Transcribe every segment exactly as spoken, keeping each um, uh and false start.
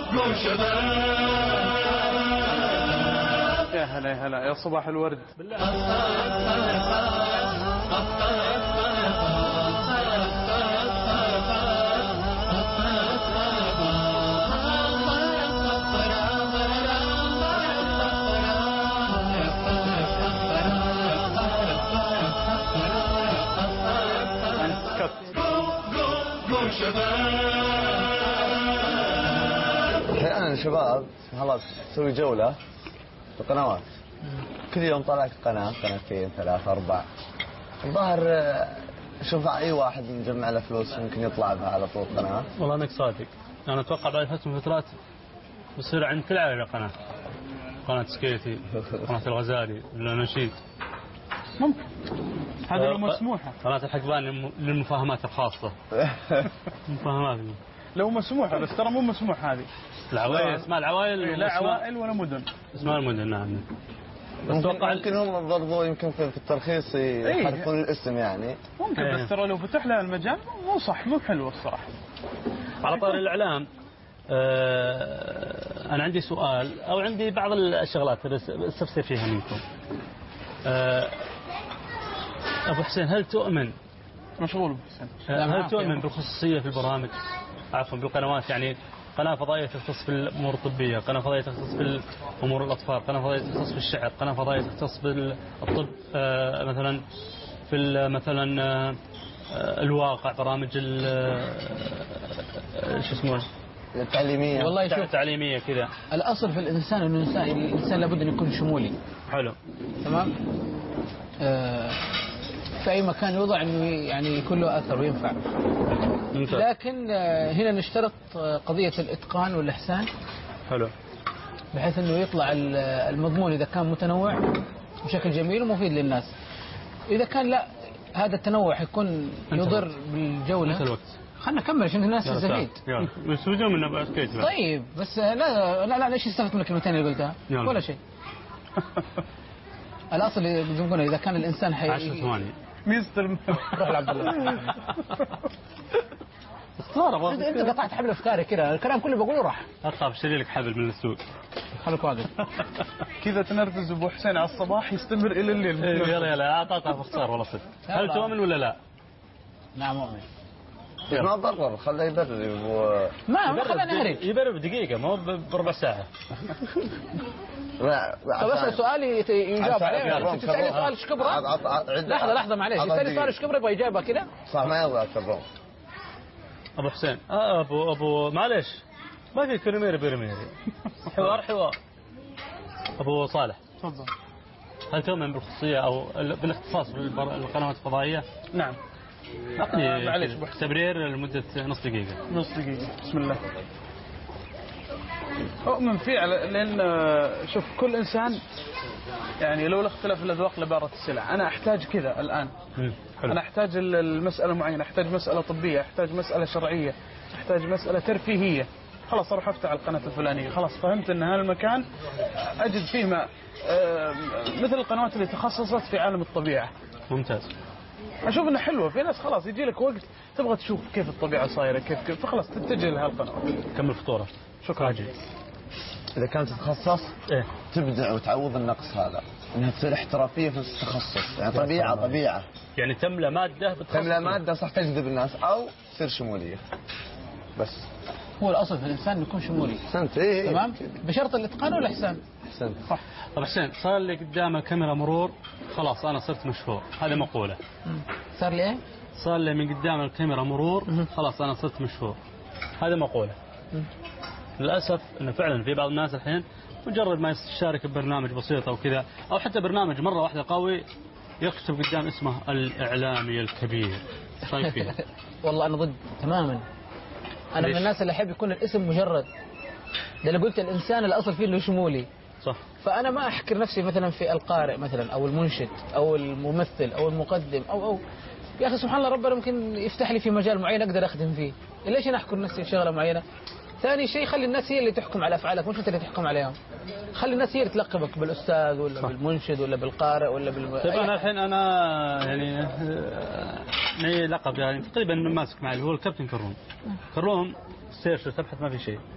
يا هلا يا هلا يا صباح الورد. أحيانا الشباب خلاص تسوي جولة في القنوات، كل يوم طلعت قناة قناتين ثلاثة أربع، الظاهر شوف أي واحد مجمع له فلوس ممكن يطلع بها على طول قناة. والله أنك صادق، أنا أتوقع بعد فترة من فترات بصير عند كل عائلة قناة، قناة سكيتي، قناة الغزالي، النشيد. ممكن هذا لو مسموحة. قناة الحقبان للمفاهمات الخاصة. مفاهمات لو مسموحة، بس ترى مو مسموح هذه. العوائل اسمها العوائل، لا عوائل ولا مدن. اسمها المدن. نعم. أتوقع يمكن هم برضو يمكن في الترخيص يحذفون الاسم يعني. ممكن ايه. بس ترى لو فتح لها المجال مو صح، مو حلو الصراحة. على طار الإعلام، آه أنا عندي سؤال أو عندي بعض الشغلات استفسر فيها منكم. آه أبو حسين، هل تؤمن مشغول حسين هل تؤمن بالخصوصية في البرامج؟ عفوا بالقنوات، يعني قناة فضائية تختص في الأمور الطبية، قناة فضائية تختص في أمور الأطفال، قناة فضائية تختص في الشعر، قناة فضائية تختص بالطب، آه مثلا في مثلا آه الواقع، برامج شو اسمه التعليمية. والله شوف التعليمية كذا. الأصل في الإنسان إنه الإنسان الإنسان لابد أن يكون شمولي. حلو. تمام. آه في أي مكان يوضع إنه يعني يكون له أثر وينفع. ممتاز. لكن آه هنا نشترط قضية الإتقان والإحسان. حلو. بحيث إنه يطلع المضمون إذا كان متنوع بشكل جميل ومفيد للناس. إذا كان لا، هذا التنوع يكون يضر بالجولة. انت الوقت. خلنا نكمل عشان الناس تستفيد. بس وجوه من بعد كيف. طيب بس لا لا لا ليش استفدت من الكلمتين اللي قلتها؟ يلا. ولا شيء. الأصل اللي يقولون إذا كان الإنسان حي. عشر ثواني. ميزة روح لعبد الله. اختار. انت انت قطعت حبل افكاري كذا، الكلام كله بقوله راح. اخاف اشتري لك حبل من السوق. خليك واقف. كذا تنرفز ابو حسين على الصباح يستمر الى الليل. يلا يلا اعطاك اختار والله صدق. هل تؤمن ولا لا؟ نعم مؤمن. ما برر، خليه يبرر و... ما ما خلينا نهرج. يبرر بدقيقة ما هو بربع ساعة. لا طب بس سؤالي يجاوب عليه. تسألني سؤال ايش كبره؟ لحظة لحظة معليش، تسألني سؤال ايش كبره يبغى يجاوبها كذا؟ صح ما يبغى كبره. أبو حسين آه أبو أبو معليش ما في كريميري بيرميري حوار حوار. أبو صالح تفضل. هل تؤمن بالخصوصية أو بالاختصاص بالقنوات الفضائية؟ نعم. أعطني معليش تبرير لمدة نص دقيقة. نص دقيقة. بسم الله. أؤمن فيه لأن شوف كل إنسان يعني لولا اختلاف الأذواق لبارت السلع. أنا أحتاج كذا الآن. حلو. أنا أحتاج المسألة معينة، أحتاج مسألة طبية، أحتاج مسألة شرعية، أحتاج مسألة ترفيهية. خلاص أروح أفتح القناة الفلانية. خلاص فهمت أن هالمكان أجد فيه ما مثل القنوات اللي تخصصت في عالم الطبيعة. ممتاز. أشوف إنه حلوة. في ناس خلاص يجي لك وقت تبغى تشوف كيف الطبيعة صايرة كيف كيف فخلاص تتجه لهالقناة. كمل فطورة. شكرا. إذا كانت تتخصص إيه؟ تبدع وتعوض النقص هذا، إنها تصير احترافية في التخصص، يعني طبيعة طبيعة. يعني تملى مادة بتخصص. تملى مادة صح تجذب الناس أو تصير شمولية. بس. هو الأصل في الإنسان يكون شمولي. أحسنت. إيه. تمام. بشرط الإتقان والإحسان. أحسنت. صح. طب حسين صار لي قدام كاميرا مرور خلاص أنا صرت مشهور، هذه مقولة. صار لي إيه؟ صار لي من قدام الكاميرا مرور خلاص أنا صرت مشهور، هذه مقولة. للأسف إنه فعلا في بعض الناس الحين مجرد ما يشارك ببرنامج بسيط أو كذا أو حتى برنامج مرة واحدة قوي يكتب قدام اسمه الإعلامي الكبير. طيب فيها. والله أنا ضد تماما. أنا ليش؟ من الناس اللي أحب يكون الاسم مجرد. ده اللي قلت الإنسان الأصل فيه إنه شمولي. صح. فأنا ما أحكر نفسي مثلا في القارئ مثلا أو المنشد أو الممثل أو المقدم أو أو يا أخي سبحان الله ربنا ممكن يفتح لي في مجال معين أقدر أخدم فيه. ليش أنا أحكر نفسي في شغلة معينة؟ ثاني شيء خلي الناس هي اللي تحكم على أفعالك مش أنت اللي تحكم عليهم. خلي الناس هي اللي تلقبك بالأستاذ ولا صح. بالمنشد ولا بالقارئ ولا بال. طيب أنا الحين أنا يعني معي لقب يعني تقريبا ماسك معي اللي هو الكابتن كروم. كروم سيرش تبحث ما في شيء.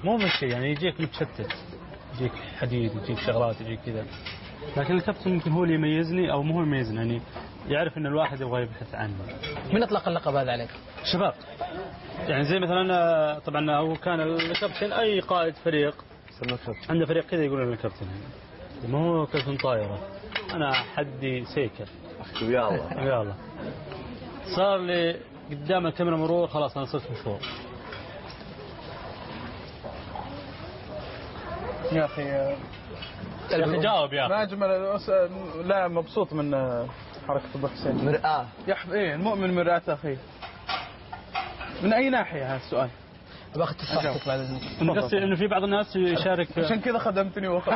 مو من شيء يعني يجيك متشتت، يجيك حديد، يجيك شغلات، يجيك كذا. لكن الكابتن ممكن هو اللي يميزني او مو هو يميزني، يعني يعرف ان الواحد يبغى يبحث عنه. من اطلق اللقب هذا عليك؟ شباب يعني زي مثلا طبعا هو كان الكابتن اي قائد فريق عنده فريق كذا يقول لنا الكابتن، ما هو كابتن طايره، انا حدي سيكل يا الله يا الله. صار لي قدام الكاميرا مرور خلاص انا صرت مشهور. يا اخي يا اخي جاوب يا ما اخي. اجمل. لا مبسوط من حركه ابو حسين. مرآة يا حب ايه المؤمن مرآة اخيه. من اي ناحيه هذا السؤال؟ باخذ تصحيح بعد اذنك. قصدي انه في بعض الناس يشارك، عشان كذا خدمتني واخذ.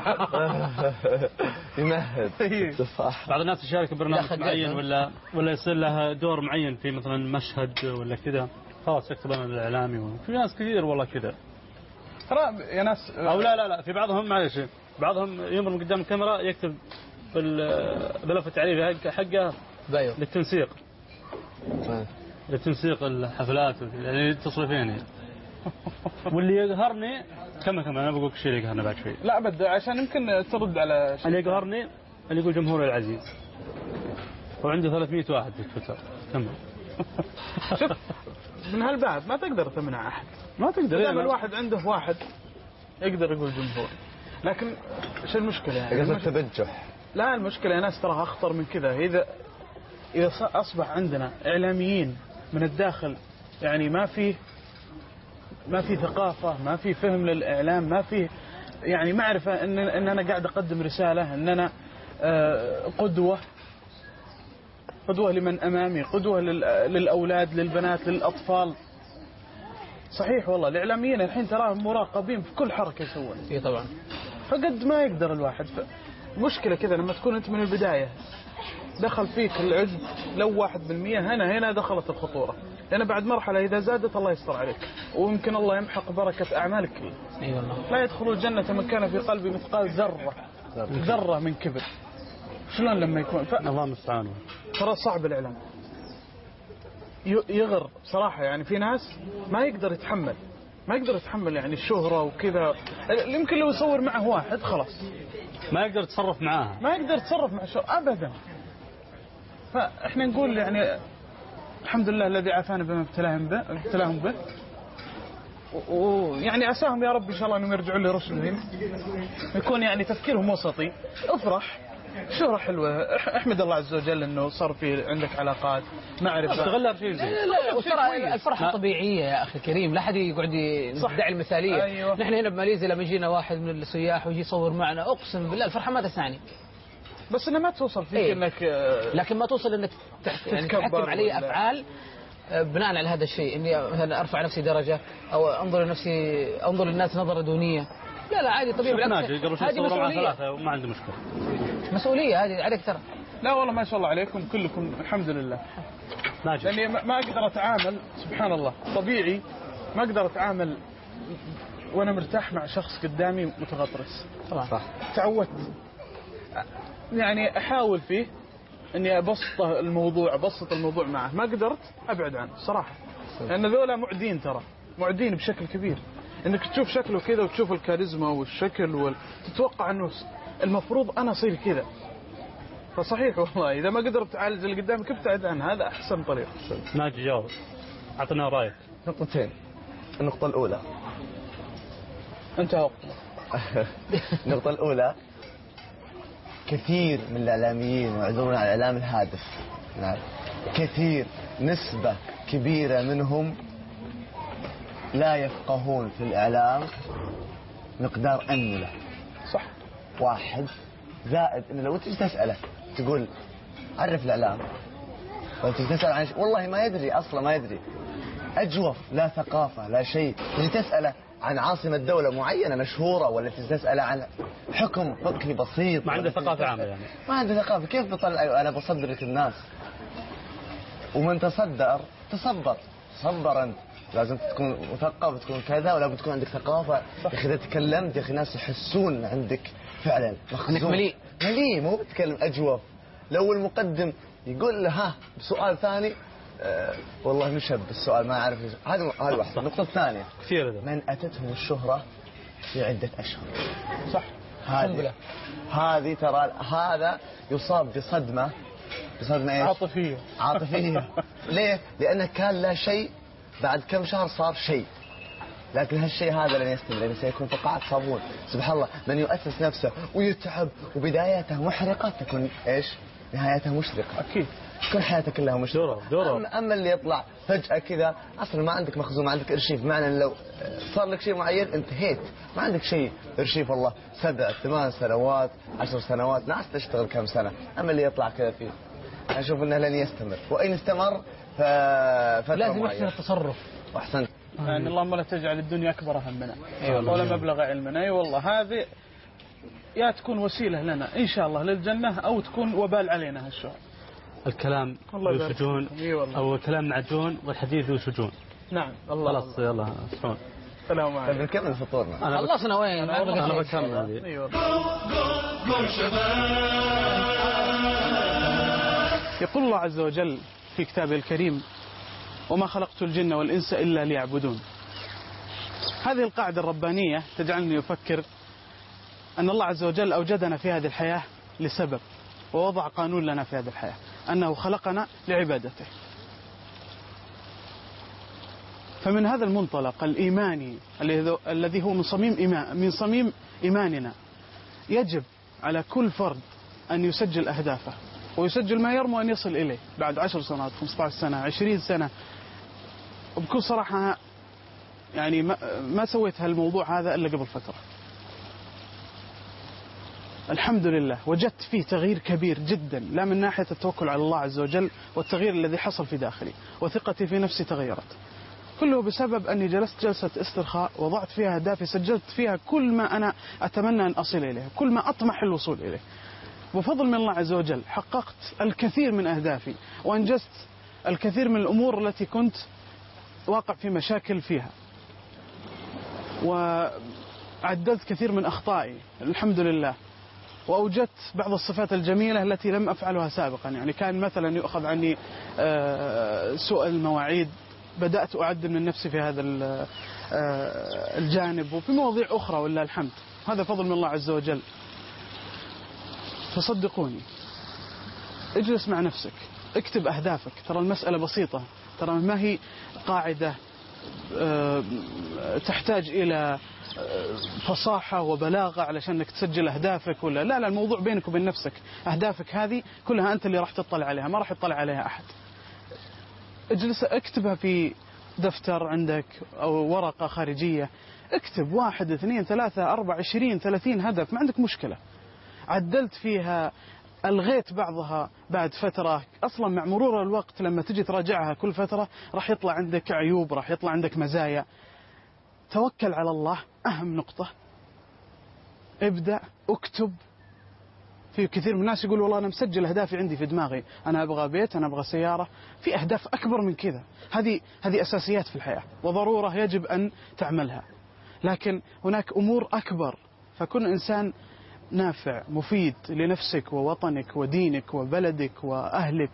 يمهد إيه. تفاح. بعض الناس يشارك ببرنامج لا معين خدمت. ولا ولا يصير له دور معين في مثلا مشهد ولا كذا، خلاص يكتب انا الاعلامي. في ناس كثير والله كذا. ترى يا ناس او لا لا لا في بعضهم معلش، بعضهم يمر من قدام الكاميرا يكتب بلف التعريف حقه بايو للتنسيق، للتنسيق الحفلات يعني يتصل فيني. واللي يقهرني كم كم انا بقول شيء اللي يقهرني بعد شوي. لا بد عشان يمكن ترد على شيء. اللي يقهرني اللي يقول جمهوري العزيز وعنده ثلاثمئة واحد في تويتر. كم شوف من هالباب ما تقدر تمنع احد، ما تقدر. دام الواحد عنده واحد يقدر يقول جمهور. لكن ايش المشكله يعني؟ قصد المشكلة تبجح. لا المشكله يا ناس ترى اخطر من كذا. اذا اذا اصبح عندنا اعلاميين من الداخل يعني ما في ما في ثقافه، ما في فهم للاعلام، ما في يعني معرفه ان ان انا قاعد اقدم رساله، ان انا قدوه قدوه لمن امامي، قدوه للاولاد، للبنات، للاطفال. صحيح والله الاعلاميين الحين تراهم مراقبين في كل حركه يسوون. اي طبعا. فقد ما يقدر الواحد. مشكله كذا لما تكون انت من البدايه دخل فيك العجب لو واحد بالمية، هنا هنا دخلت الخطوره. لان بعد مرحله اذا زادت الله يستر عليك، ويمكن الله يمحق بركه اعمالك. اي والله. لا يدخل الجنه من كان في قلبي مثقال ذره ذره من كبر. شلون لما يكون ف... الله المستعان. ترى صعب الاعلام يغر صراحه. يعني في ناس ما يقدر يتحمل ما يقدر يتحمل يعني الشهره وكذا. يمكن لو يصور معه واحد خلاص ما يقدر يتصرف معاها، ما يقدر يتصرف مع الشهره ابدا. فاحنا نقول يعني الحمد لله الذي عافانا بما ابتلاهم به ابتلاهم به ويعني عساهم يا رب ان شاء الله انهم يرجعون لرشدهم، يكون يعني تفكيرهم وسطي. افرح، شهرة حلوة، احمد الله عز وجل انه صار في عندك علاقات، معرفة، تغلر شيء زين. لا لا وترى الفرحة طبيعية يا اخي كريم، لا احد يقعد يدعي المثالية. أيوة. نحن هنا بماليزيا لما يجينا واحد من السياح ويجي يصور معنا اقسم بالله الفرحة ما تسعني. بس انها ما توصل فيك إيه؟ انك لكن ما توصل انك تحت... يعني تحكم علي افعال بناء على هذا الشيء، اني مثلا ارفع نفسي درجة او انظر لنفسي، انظر للناس نظرة دونية. لا لا عادي طبيعي بالعكس. هذه مسؤولية، وما عندي مشكلة. مسؤولية هذه عليك ترى. لا والله ما شاء الله عليكم كلكم الحمد لله. ناجح. لاني ما اقدر اتعامل سبحان الله طبيعي، ما اقدر اتعامل وانا مرتاح مع شخص قدامي متغطرس. طبعا صح. تعودت يعني احاول فيه اني ابسط الموضوع ابسط الموضوع معه، ما قدرت ابعد عنه صراحه. لان ذولا معدين، ترى معدين بشكل كبير. انك تشوف شكله كذا وتشوف الكاريزما والشكل وال... تتوقع انه المفروض انا اصير كذا. فصحيح والله اذا ما قدرت تعالج اللي قدامك ابتعد عنه، هذا احسن طريق. ناجي جاوب، اعطنا رايك. نقطتين. النقطة الأولى انتهى وقت. النقطة الأولى كثير من الإعلاميين يعذرون على الإعلام الهادف. نعم. كثير، نسبة كبيرة منهم لا يفقهون في الإعلام مقدار أنملة. صح. واحد زائد إنه لو تجي تسأله تقول عرف الإعلام، لو تجي تسأل عن والله ما يدري أصلا، ما يدري، أجوف، لا ثقافة لا شيء. تجي تسأله عن عاصمة دولة معينة مشهورة، ولا تجي تسأله عن حكم فقهي بسيط، ما عنده ثقافة عامة يعني. ما عنده ثقافة. كيف بطلع أنا بصدرك الناس؟ ومن تصدر تصبر، تصبر أنت. لازم تكون مثقف، تكون كذا، ولا بتكون عندك ثقافة. يا أخي إذا تكلمت يا أخي ناس يحسون عندك فعلا مخزون مليء مليء، مو بتكلم أجوف. لو المقدم يقول له ها بسؤال ثاني أه والله نشب السؤال ما أعرف. هذه هذه واحدة. النقطة الثانية كثير ذا. من أتتهم الشهرة في عدة أشهر. صح. هذه هذه ترى هذا يصاب بصدمة بصدمة إيش؟ عاطفية. عاطفية. ليه؟ لأنه كان لا شيء، بعد كم شهر صار شيء. لكن هالشيء هذا لن يستمر، لأنه سيكون فقاعة صابون. سبحان الله، من يؤسس نفسه ويتعب وبدايته محرقة تكون إيش؟ نهايتها مشرقة. أكيد. تكون حياتك كلها مشرقة. أما, أما اللي يطلع فجأة كذا، أصلا ما عندك مخزون، ما عندك إرشيف، معنى لو صار لك شيء معين انتهيت، ما عندك شيء إرشيف. والله سبع ثمان سنوات عشر سنوات ناس تشتغل كم سنة. أما اللي يطلع كذا فيه أشوف أنه لن يستمر، وإن استمر ففترة لازم يحسن التصرف. وأحسنت. يعني اللهم لا تجعل الدنيا أكبر همنا أيوة ولا مبلغ علمنا. أي والله هذه يا تكون وسيلة لنا إن شاء الله للجنة أو تكون وبال علينا هالشهر. الكلام ذو شجون أو الكلام معجون والحديث ذو شجون. نعم. الله خلاص يلا سعون. السلام عليكم. بنكمل فطورنا. أنا خلصنا وين؟ أنا بكمل. أيوة. يقول الله عز وجل في كتابه الكريم: وما خلقت الجن والإنس إلا ليعبدون. هذه القاعدة الربانية تجعلني أفكر أن الله عز وجل أوجدنا في هذه الحياة لسبب، ووضع قانون لنا في هذه الحياة، أنه خلقنا لعبادته. فمن هذا المنطلق الإيماني الذي هو من صميم إيمان من صميم إيماننا، يجب على كل فرد أن يسجل أهدافه ويسجل ما يرمو أن يصل إليه بعد عشر سنوات، خمسة عشر سنة، عشرين سنة. وبكل صراحة يعني ما, ما سويت هالموضوع هذا إلا قبل فترة. الحمد لله وجدت فيه تغيير كبير جدا، لا من ناحية التوكل على الله عز وجل والتغيير الذي حصل في داخلي، وثقتي في نفسي تغيرت، كله بسبب أني جلست جلسة استرخاء وضعت فيها أهدافي، سجلت فيها كل ما أنا أتمنى أن أصل إليه، كل ما أطمح الوصول إليه. وفضل من الله عز وجل حققت الكثير من أهدافي وأنجزت الكثير من الأمور التي كنت واقع في مشاكل فيها، وعدلت كثير من أخطائي الحمد لله، وأوجدت بعض الصفات الجميلة التي لم أفعلها سابقا. يعني كان مثلا يؤخذ عني سوء المواعيد، بدأت أعدل من نفسي في هذا الجانب، وفي مواضيع أخرى ولله الحمد. هذا فضل من الله عز وجل. فصدقوني، اجلس مع نفسك، اكتب أهدافك. ترى المسألة بسيطة، ترى ما هي قاعدة تحتاج إلى فصاحة وبلاغة علشان انك تسجل أهدافك ولا لا. لا، الموضوع بينك وبين نفسك. أهدافك هذه كلها أنت اللي راح تطلع عليها، ما راح يطلع عليها أحد. اجلس اكتبها في دفتر عندك أو ورقة خارجية، اكتب واحد اثنين ثلاثة أربعة عشرين ثلاثين هدف، ما عندك مشكلة. عدلت فيها، ألغيت بعضها بعد فترة. أصلا مع مرور الوقت لما تجي تراجعها كل فترة راح يطلع عندك عيوب، راح يطلع عندك مزايا. توكل على الله، أهم نقطة. ابدأ اكتب. في كثير من الناس يقول والله أنا مسجل أهدافي عندي في دماغي، أنا أبغى بيت، أنا أبغى سيارة. في أهداف أكبر من كذا، هذه هذه أساسيات في الحياة وضرورة يجب أن تعملها، لكن هناك أمور أكبر. فكن إنسان نافع مفيد لنفسك ووطنك ودينك وبلدك وأهلك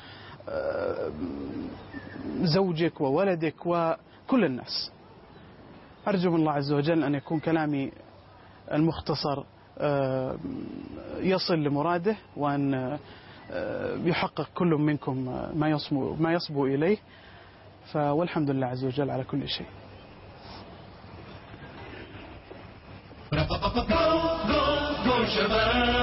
وزوجك وولدك وكل الناس. أرجو من الله عز وجل أن يكون كلامي المختصر يصل لمراده، وأن يحقق كل منكم ما يصبو, ما يصبو إليه. والحمد لله عز وجل على كل شيء. Go, go, go, Shabbat.